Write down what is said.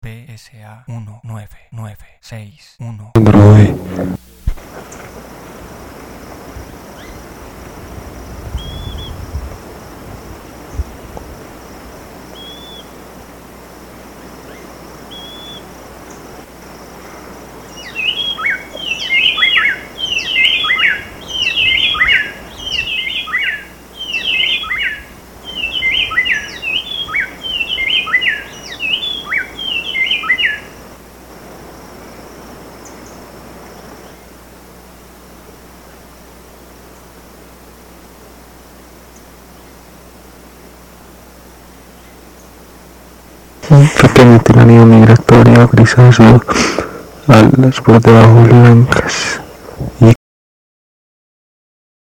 PSA 19961. Android. Un pequeño tiranio migratorio grisáceo, alas por debajo blancas.